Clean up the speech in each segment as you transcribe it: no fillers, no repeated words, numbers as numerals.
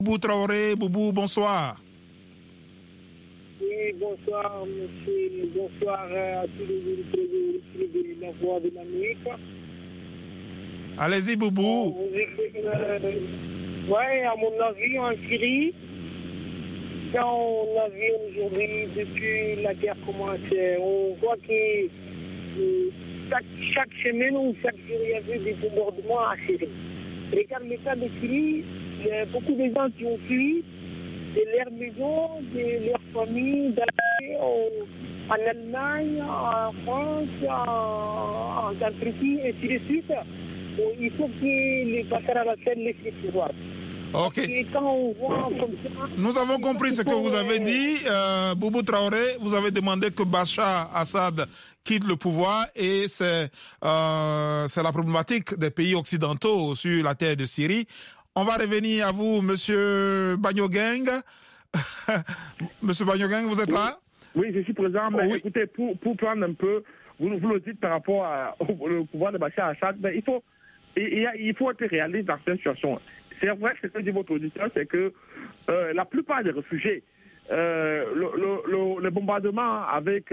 Boubou Traoré, Boubou, bonsoir. Oui, bonsoir, monsieur. Bonsoir à tous les auditeurs de la Voix de l'Amérique. Allez-y, Boubou. Oui, à mon avis, en Syrie, quand on a vu aujourd'hui, depuis la guerre commencé, on voit que chaque semaine ou chaque jour, il y avait des bombardements à Syrie. Regarde l'état de Syrie, il y a beaucoup de gens qui ont fui de leur maison, de leur famille, d'aller en Allemagne, en France, en Turquie, et ainsi de suite. Il faut que les Bachar al-Assad laissent le pouvoir. Ok. Quand on voit comme ça, nous avons compris ce que vous avez dit. Boubou Traoré, vous avez demandé que Bachar Assad quitte le pouvoir et c'est la problématique des pays occidentaux sur la terre de Syrie. On va revenir à vous, Monsieur Bagnogang. Monsieur Bagnogang, vous êtes là? Oui, je suis présent. Mais oui. Écoutez, pour prendre un peu, vous le dites par rapport au pouvoir de Bachar Assad, mais il faut être réaliste dans cette situation. C'est vrai que ce que dit votre auditeur, c'est que la plupart des réfugiés, le bombardement avec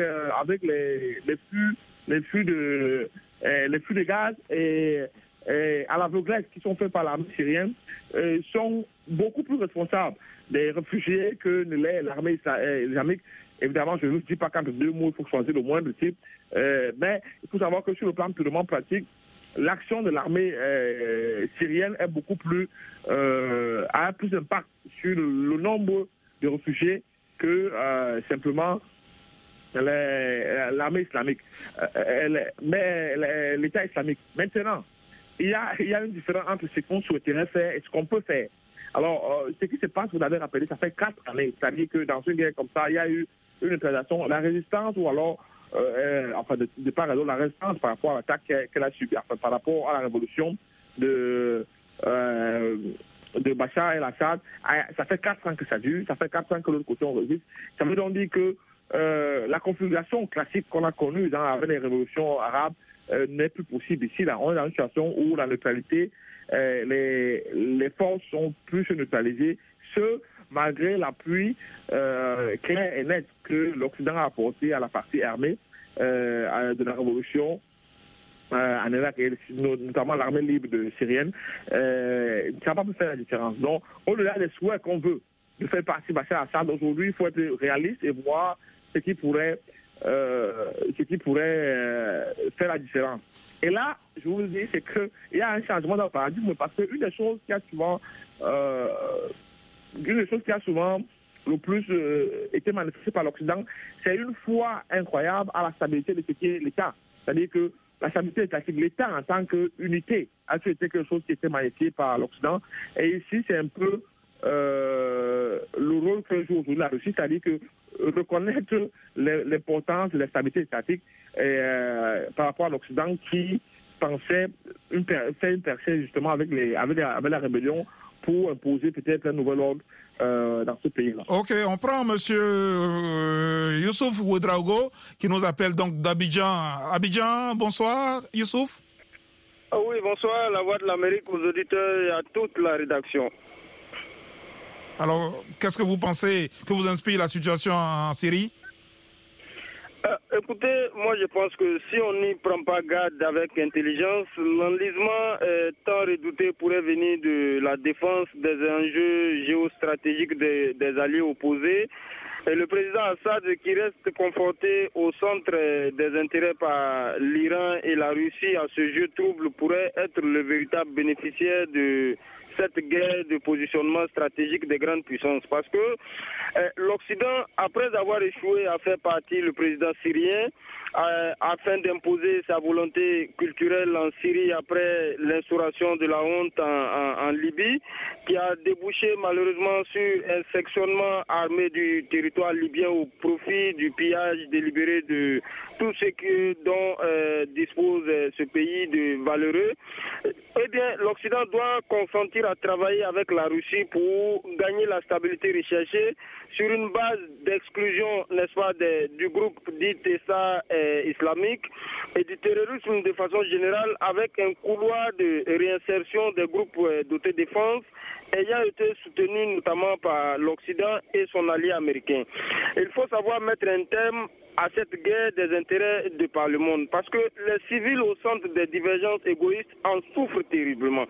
les flux de gaz et à l'aveuglette qui sont faits par l'armée syrienne sont beaucoup plus responsables des réfugiés que ne l'est l'armée islamique. Évidemment, je ne vous dis pas qu'entre deux mots, il faut choisir le moindre type, mais il faut savoir que sur le plan purement pratique, l'action de l'armée syrienne est beaucoup plus a plus d'impact sur le nombre de réfugiés que simplement l'armée islamique, mais l'État islamique. Maintenant, il y a une différence entre ce qu'on souhaiterait faire et ce qu'on peut faire. Alors, ce qui se passe, vous l'avez rappelé, ça fait 4 années. C'est-à-dire que dans une guerre comme ça, il y a eu une neutralisation, la résistance ou alors de part et d'autre, la résistance par rapport à l'attaque qu'elle a subie, par rapport à la révolution de Bachar el-Assad. Ça fait 4 ans que ça dure, ça fait 4 ans que l'autre côté on résiste. Ça veut donc dire que la configuration classique qu'on a connue avec les révolutions arabes n'est plus possible ici. Là, on est dans une situation où la neutralité, les forces sont plus neutralisées, malgré l'appui clair et net que l'Occident a apporté à la partie armée de la révolution en Irak, et notamment l'armée libre syrienne. Ça n'a pas pu faire la différence. Donc, au-delà des souhaits qu'on veut de faire partie Bachar Assad, aujourd'hui, il faut être réaliste et voir ce qui pourrait faire la différence. Et là, je vous le dis, c'est qu'il y a un changement dans le paradigme, parce qu'une des choses qui a souvent le plus été manifestée par l'Occident, c'est une foi incroyable à la stabilité de ce qui est l'État. C'est-à-dire que la stabilité étatique, l'État en tant qu'unité, a toujours été quelque chose qui était magnifié par l'Occident. Et ici, c'est un peu le rôle que joue aujourd'hui la Russie, c'est-à-dire que reconnaître l'importance de la stabilité étatique par rapport à l'Occident qui pensait faire une percée justement avec la rébellion pour imposer peut-être un nouvel ordre dans ce pays-là. Ok, on prend monsieur Youssouf Ouedraogo qui nous appelle donc d'Abidjan. Abidjan, bonsoir Youssouf. Oui, bonsoir, la Voix de l'Amérique, aux auditeurs et à toute la rédaction. Alors, qu'est-ce que vous pensez que vous inspire la situation en Syrie? Écoutez, moi je pense que si on n'y prend pas garde avec intelligence, l'enlisement tant redouté pourrait venir de la défense des enjeux géostratégiques des alliés opposés. Et le président Assad, qui reste confronté au centre des intérêts par l'Iran et la Russie à ce jeu trouble, pourrait être le véritable bénéficiaire de cette guerre de positionnement stratégique des grandes puissances. Parce que l'Occident, après avoir échoué à faire partie le président syrien, afin d'imposer sa volonté culturelle en Syrie après l'instauration de la honte en Libye, qui a débouché malheureusement sur un sectionnement armé du territoire libyen au profit du pillage délibéré de tout ce dont dispose ce pays de valeureux. Eh bien, l'Occident doit consentir à travailler avec la Russie pour gagner la stabilité recherchée sur une base d'exclusion, n'est-ce pas, du groupe dit État islamique et du terrorisme de façon générale, avec un couloir de réinsertion des groupes d'autodéfense ayant été soutenu notamment par l'Occident et son allié américain. Il faut savoir mettre un terme à cette guerre des intérêts de par le monde, parce que les civils au centre des divergences égoïstes en souffrent terriblement.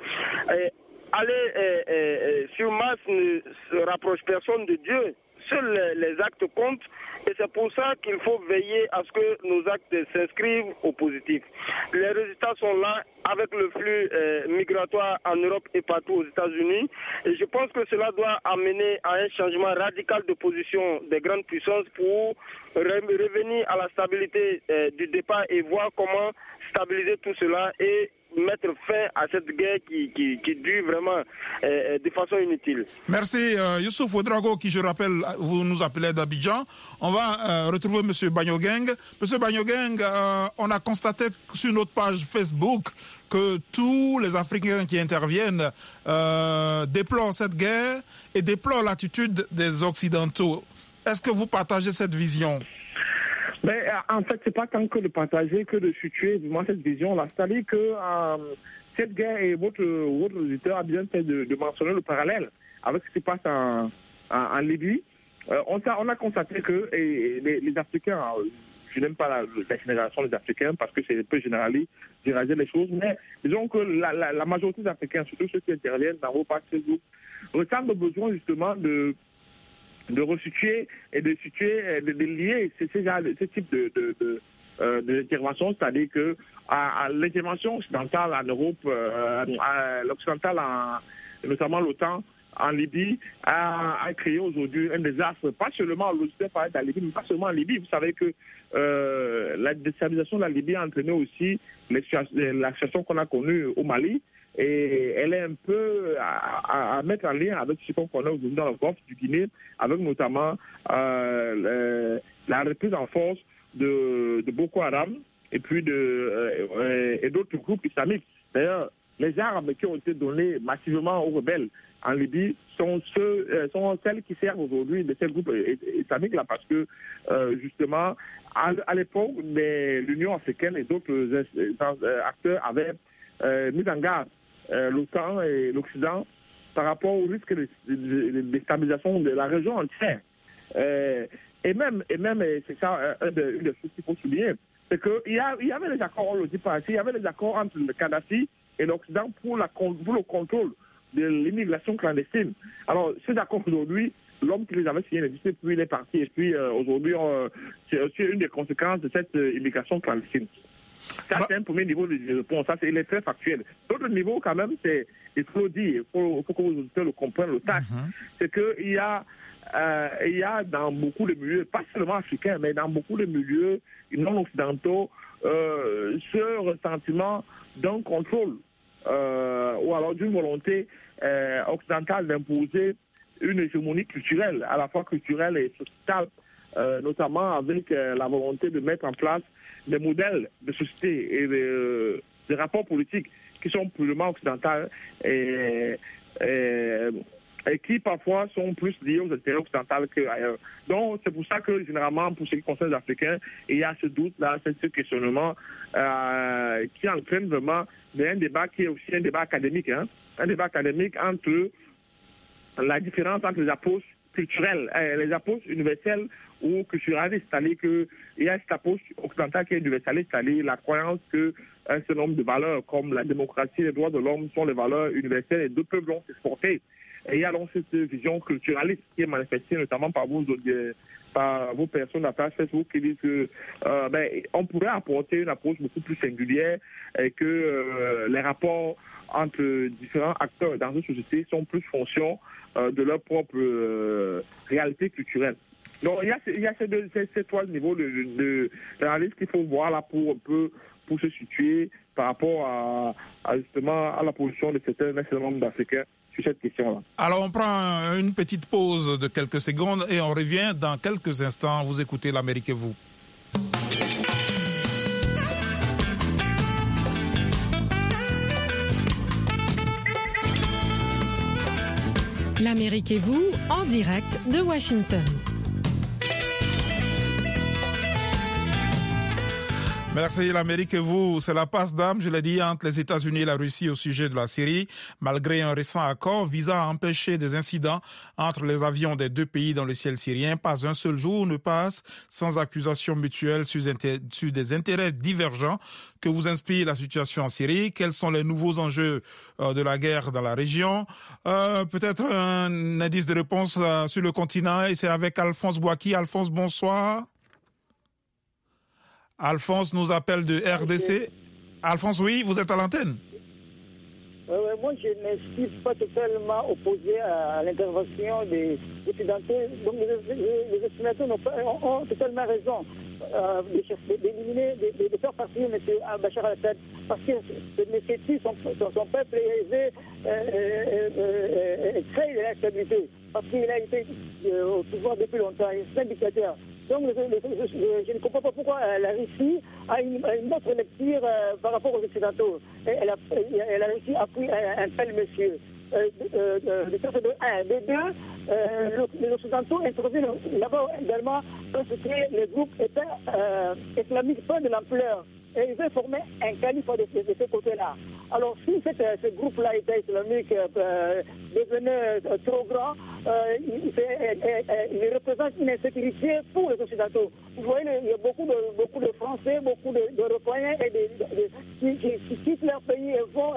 Aller sur Mars ne se rapproche personne de Dieu. Seuls les actes comptent et c'est pour ça qu'il faut veiller à ce que nos actes s'inscrivent au positif. Les résultats sont là avec le flux migratoire en Europe et partout aux États-Unis et je pense que cela doit amener à un changement radical de position des grandes puissances pour revenir à la stabilité du départ et voir comment stabiliser tout cela et mettre fin à cette guerre qui dure vraiment de façon inutile. Merci Youssouf Ouedraogo, qui je rappelle, vous nous appelez d'Abidjan. On va retrouver M. Banyogeng. M. Banyogeng, on a constaté sur notre page Facebook que tous les Africains qui interviennent déplorent cette guerre et déplorent l'attitude des Occidentaux. Est-ce que vous partagez cette vision ? Mais en fait, c'est pas tant que de partager que de situer vraiment cette vision-là. C'est-à-dire que cette guerre, et votre auditeur a bien fait de mentionner le parallèle avec ce qui se passe en Libye. On a constaté que les Africains, je n'aime pas la génération des Africains parce que c'est un peu généraliser les choses, mais disons que la majorité des Africains, surtout ceux qui interviennent dans vos pages Facebook, ressentent le besoin justement de resituer et de situer, de lier ce type d'intervention, c'est-à-dire que à l'intervention occidentale en Europe, l'occidentale, notamment l'OTAN, en Libye, a créé aujourd'hui un désastre, pas seulement en Libye, mais pas seulement en Libye. Vous savez que la déstabilisation de la Libye a entraîné aussi la situation qu'on a connue au Mali. Et elle est un peu à mettre en lien avec ce qu'on connaît aujourd'hui dans le golfe du Guinée, avec notamment la reprise en force de Boko Haram et puis et d'autres groupes islamiques. D'ailleurs, les armes qui ont été données massivement aux rebelles en Libye sont celles qui servent aujourd'hui de ces groupes islamiques-là, parce que justement, à l'époque, l'Union africaine et d'autres acteurs avaient mis en garde l'OTAN et l'Occident par rapport au risque de déstabilisation de la région entière. Et même c'est ça une des choses qu'il faut souligner, c'est qu'il y avait des accords, on le dit pas ici, il y avait des accords entre le Kadhafi et l'Occident pour le contrôle de l'immigration clandestine. Alors, ces accords aujourd'hui, l'homme qui les avait signés n'existait plus, il est parti. Et puis aujourd'hui, c'est aussi une des conséquences de cette immigration clandestine. Ça, c'est un premier niveau de réponse. Ça, il est très factuel. L'autre niveau, quand même, il faut le dire, il faut que vos auditeurs le comprennent, le tâche. C'est qu'il y a dans beaucoup de milieux, pas seulement africains, mais dans beaucoup de milieux non occidentaux, ce ressentiment d'un contrôle ou alors d'une volonté occidentale d'imposer une hégémonie culturelle, à la fois culturelle et sociétale, notamment avec la volonté de mettre en place des modèles de société et des rapports politiques qui sont purement occidentaux et qui parfois sont plus liés aux intérêts occidentaux qu'ailleurs. Donc c'est pour ça que généralement, pour ce qui concerne les Africains, il y a ce doute-là, ce questionnement qui entraîne vraiment un débat qui est aussi un débat académique, un débat académique entre la différence entre les approches culturelles, les approches universelles ou culturalistes, c'est-à-dire qu'il y a cette approche occidentale qui est universaliste, c'est-à-dire la croyance qu'un certain nombre de valeurs comme la démocratie et les droits de l'homme sont les valeurs universelles et deux peuples vont s'exporter. Et il y a donc cette vision culturaliste qui est manifestée notamment par vos personnes à la page Facebook qui disent que on pourrait apporter une approche beaucoup plus singulière et que les rapports entre différents acteurs dans une société sont plus fonction de leur propre réalité culturelle. Donc il y a ces trois niveaux de réalisme qu'il faut voir là pour se situer par rapport justement à la position de certains nombre d'Africains sur cette question-là. Alors on prend une petite pause de quelques secondes et on revient dans quelques instants. Vous écoutez l'Amérique et vous. L'Amérique et vous, en direct de Washington. Merci. L'Amérique et vous, c'est la passe d'armes, je l'ai dit, entre les États-Unis et la Russie au sujet de la Syrie, malgré un récent accord visant à empêcher des incidents entre les avions des deux pays dans le ciel syrien. Pas un seul jour ne passe sans accusation mutuelle sur des intérêts divergents que vous inspire la situation en Syrie. Quels sont les nouveaux enjeux de la guerre dans la région? Peut-être un indice de réponse sur le continent, et c'est avec Alphonse Bouaki. Alphonse, bonsoir. Alphonse nous appelle de RDC. Alphonse, oui, vous êtes à l'antenne. Moi, je ne suis pas totalement opposé à l'intervention des Occidentaux. Donc, les Occidentaux ont totalement raison d'éliminer, de faire partir M. Bachar al-Assad, parce que son peuple est crée de la stabilité, parce qu'il a été au pouvoir depuis longtemps, il est un dictateur. Donc, je ne comprends pas pourquoi la Russie a une autre lecture par rapport aux Occidentaux. Et la Russie appuie un tel monsieur. De un. De deux, les Occidentaux interviennent là-bas également parce que les groupes islamiques prennent de l'ampleur. Et ils veulent former un calife de ce côté-là. Alors, si ce groupe-là, État islamique, devenait trop grand, il représente une insécurité pour les Occidentaux. Vous voyez, il y a beaucoup de Français, beaucoup d'Européens qui quittent leur pays et vont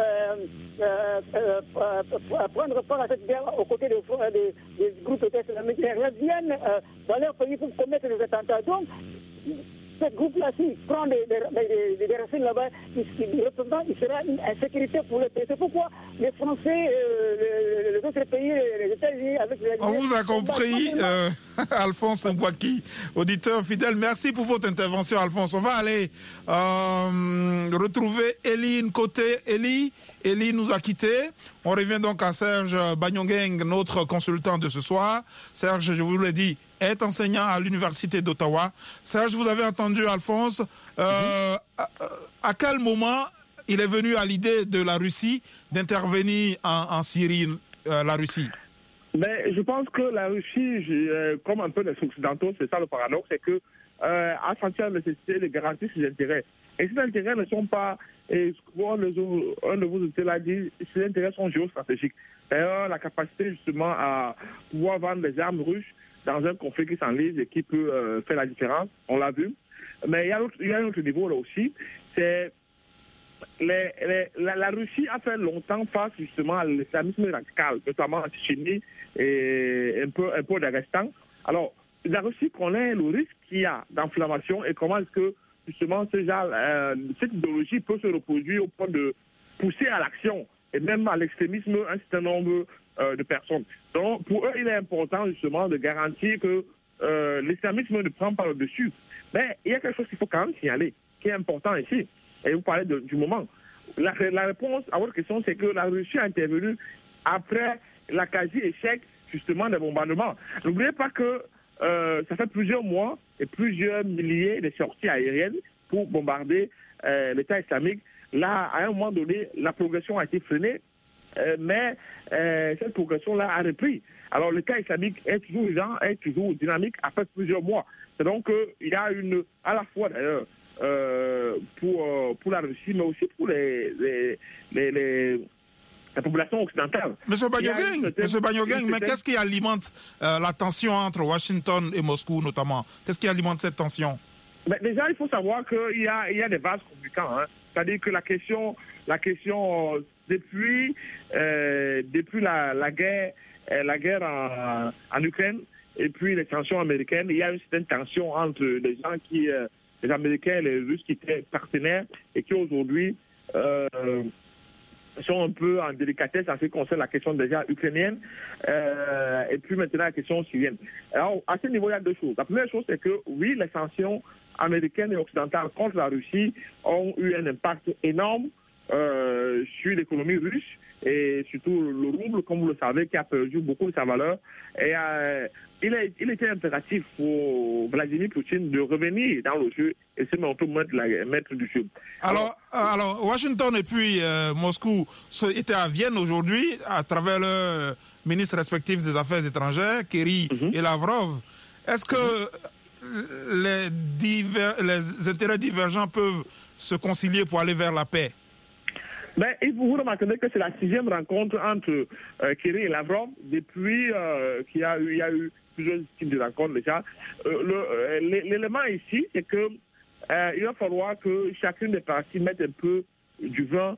prendre part à cette guerre aux côtés des groupes État islamiques. Ils reviennent dans leur pays pour commettre des attentats. Donc, ce groupe-là, s'il prend des racines là-bas, il sera une insécurité pour le pays. C'est pourquoi les Français, les autres pays, les États-Unis, avec les... On vous a compris, Alphonse Mbouaki, auditeur fidèle. Merci pour votre intervention, Alphonse. On va aller retrouver Elie Nkoté. Elie nous a quittés. On revient donc à Serge Bagnongeng, notre consultant de ce soir. Serge, je vous l'ai dit, est enseignant à l'Université d'Ottawa. Serge, vous avez entendu Alphonse. À quel moment il est venu à l'idée de la Russie d'intervenir en Syrie, la Russie? Mais je pense que la Russie, comme un peu les Occidentaux, c'est ça le paradoxe, c'est que a senti la nécessité de garantir ses intérêts. Et ces intérêts ne sont pas, et un de vos auditeurs l'a dit, ces intérêts sont géostratégiques. D'ailleurs, la capacité justement à pouvoir vendre des armes russes dans un conflit qui s'enlise et qui peut faire la différence, on l'a vu. Mais il y a un autre niveau là aussi, c'est la Russie a fait longtemps face justement à l'islamisme radical, notamment en Tchétchénie et un peu d'Afghanistan. Alors, la Russie connaît le risque qu'il y a d'inflammation et comment est-ce que justement cette idéologie peut se reproduire au point de pousser à l'action et même à l'extrémisme un certain nombre de personnes. Donc, pour eux, il est important justement de garantir que l'islamisme ne prend pas le dessus. Mais il y a quelque chose qu'il faut quand même signaler, qui est important ici. Et vous parlez du moment. La réponse à votre question, c'est que la Russie a intervenu après la quasi-échec justement des bombardements. N'oubliez pas que ça fait plusieurs mois et plusieurs milliers de sorties aériennes pour bombarder l'État islamique. Là, à un moment donné, la progression a été freinée, mais cette progression-là a repris. Alors, l'État islamique est toujours vivant, est toujours dynamique après plusieurs mois. C'est donc il y a à la fois d'ailleurs, pour la Russie, mais aussi pour la population occidentale. Monsieur Bagnongeng, mais qu'est-ce qui alimente la tension entre Washington et Moscou notamment? Qu'est-ce qui alimente cette tension? Mais déjà, il faut savoir qu'il y a des vases communicants. C'est-à-dire que la question depuis la guerre en Ukraine et puis les sanctions américaines, il y a une certaine tension entre les gens les Américains et les Russes qui étaient partenaires et qui aujourd'hui sont un peu en délicatesse en ce qui concerne la question déjà ukrainienne et puis maintenant la question syrienne. Alors, à ce niveau, il y a deux choses. La première chose, c'est que oui, les sanctions américaines et occidentales contre la Russie ont eu un impact énorme sur l'économie russe et surtout le rouble, comme vous le savez, qui a perdu beaucoup de sa valeur. Et il était impératif pour Vladimir Poutine de revenir dans le jeu et se mettre du jeu. Alors, Washington et puis Moscou étaient à Vienne aujourd'hui à travers ministres respectifs des Affaires étrangères, Kerry et Lavrov. Est-ce que les intérêts divergents peuvent se concilier pour aller vers la paix? Mais vous remarquez que c'est la 6e rencontre entre Kerry et Lavrov depuis qu'il y a eu plusieurs types de rencontres déjà. L'élément ici, c'est que il va falloir que chacune des parties mette un peu du vin,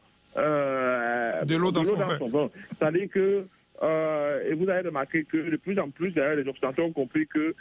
de l'eau dans son vin. C'est-à-dire que et vous avez remarqué que de plus en plus, d'ailleurs, les Occidentaux ont compris que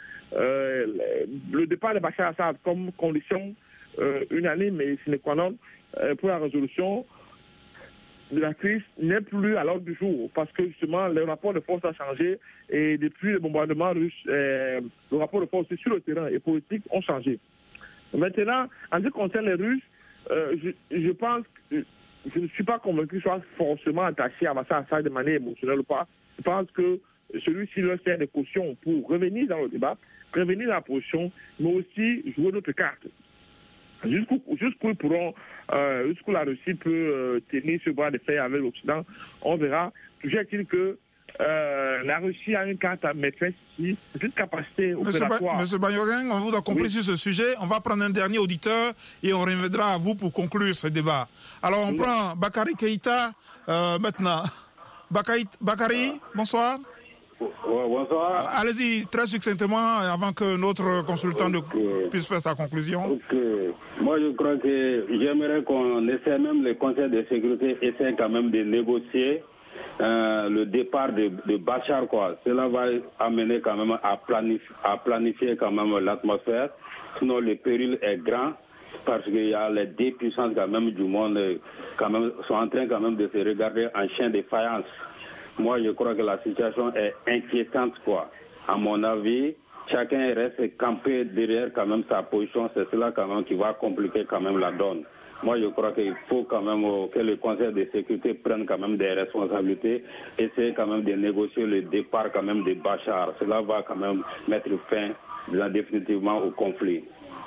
le départ de Bachar Assad comme condition unanime et sine qua non pour la résolution de la crise n'est plus à l'ordre du jour, parce que justement le rapport de force a changé et depuis le bombardement russe, le rapport de force sur le terrain et politique ont changé. Maintenant, en ce qui concerne les Russes, je pense que je ne suis pas convaincu qu'ils soient forcément attachés à Bachar Assad de manière émotionnelle ou pas. Je pense que celui-ci leur sert de caution pour revenir dans le débat, revenir dans la position, mais aussi jouer d'autres cartes. Jusqu'où la Russie peut tenir ce bras de fer avec l'Occident, on verra. Toujours est-il que la Russie a une carte à maîtresse ici, une capacité opératoire. Monsieur Bagnogueng, on vous a compris sur ce sujet. On va prendre un dernier auditeur et on reviendra à vous pour conclure ce débat. Alors on prend Bakary Keïta maintenant. Bakary, bonsoir. Bonsoir. Allez-y, très succinctement, avant que notre consultant puisse faire sa conclusion. Moi, je crois que j'aimerais qu'on essaie, même le Conseil de sécurité essaie quand même de négocier le départ de Bachar, quoi. Cela va amener quand même à planifier quand même l'atmosphère. Sinon, le péril est grand parce qu'il y a les deux puissances quand même du monde quand même sont en train quand même de se regarder en chien de faïence. Moi, je crois que la situation est inquiétante, quoi. À mon avis, chacun reste campé derrière quand même sa position. C'est cela quand même qui va compliquer quand même la donne. Moi, je crois qu'il faut quand même que le Conseil de sécurité prenne quand même des responsabilités, essayer quand même de négocier le départ quand même de Bachar. Cela va quand même mettre fin définitivement au conflit.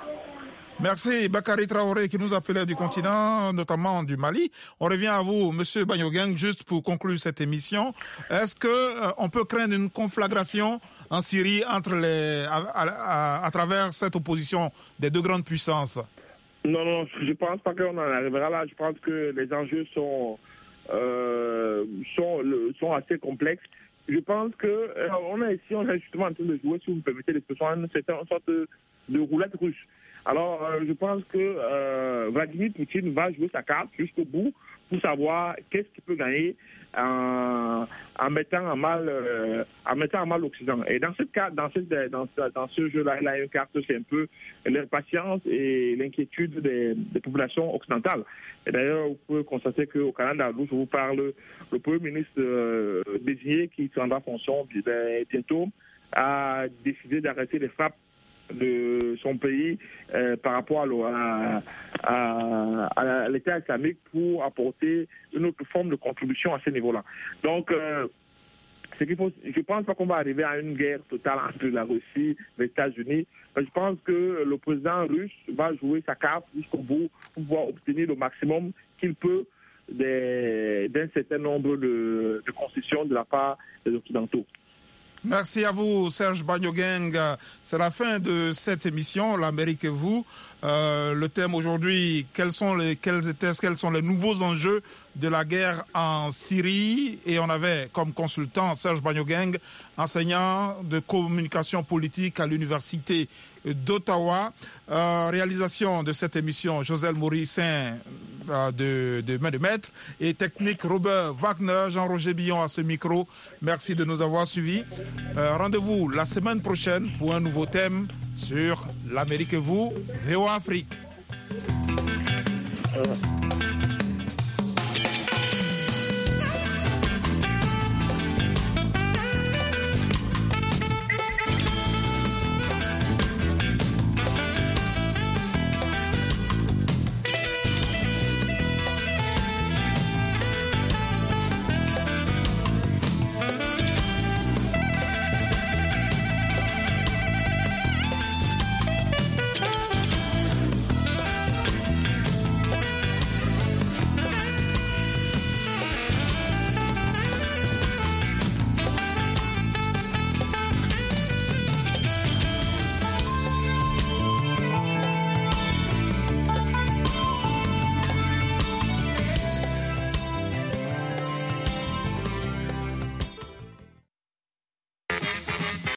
Merci Bakary Traoré qui nous appelait du continent, notamment du Mali. On revient à vous, Monsieur Bagnogueng, juste pour conclure cette émission. Est-ce que on peut craindre une conflagration en Syrie entre à travers cette opposition des deux grandes puissances? Non, je pense pas qu'on en arrivera là. Je pense que les enjeux sont assez complexes. Je pense que on est justement en train de jouer, si vous me permettez l'expression, une sorte de roulette russe. Alors, je pense que Vladimir Poutine va jouer sa carte jusqu'au bout pour savoir qu'est-ce qu'il peut gagner en mettant à mal l'Occident. Et dans ce jeu-là, il a une carte, c'est un peu l'impatience et l'inquiétude des populations occidentales. Et d'ailleurs, vous pouvez constater qu'au Canada, d'où je vous parle, le Premier ministre désigné qui prendra fonction bientôt a décidé d'arrêter les frappes de son pays par rapport à l'État islamique pour apporter une autre forme de contribution à ce niveau-là. Donc, je pense pas qu'on va arriver à une guerre totale entre la Russie et les États-Unis. Je pense que le président russe va jouer sa carte jusqu'au bout pour pouvoir obtenir le maximum qu'il peut d'un certain nombre de concessions de la part des Occidentaux. Merci à vous, Serge Bagnogueng. C'est la fin de cette émission, l'Amérique et vous. Le thème aujourd'hui, quels sont les nouveaux enjeux de la guerre en Syrie? Et on avait comme consultant Serge Bagnogueng, enseignant de communication politique à l'université d'Ottawa. Réalisation de cette émission, Joselle Maurice-Saint de Main de Maître et technique Robert Wagner, Jean-Roger Billon à ce micro. Merci de nous avoir suivis. Rendez-vous la semaine prochaine pour un nouveau thème sur l'Amérique et vous, VOA Afrique.